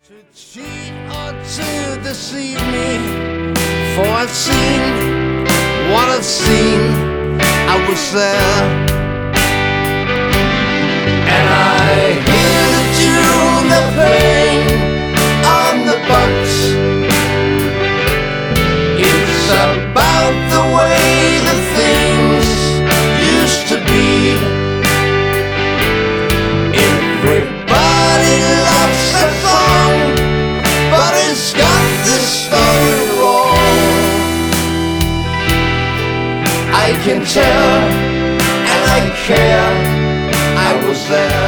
To cheat or to deceive me, for I've seen what I've seen. I was there, and I hear the tune they're playing on the box. It's about the way the things used to be. Everybody loves that song, but it's got this story wrong. I can tell, and I care. I was there.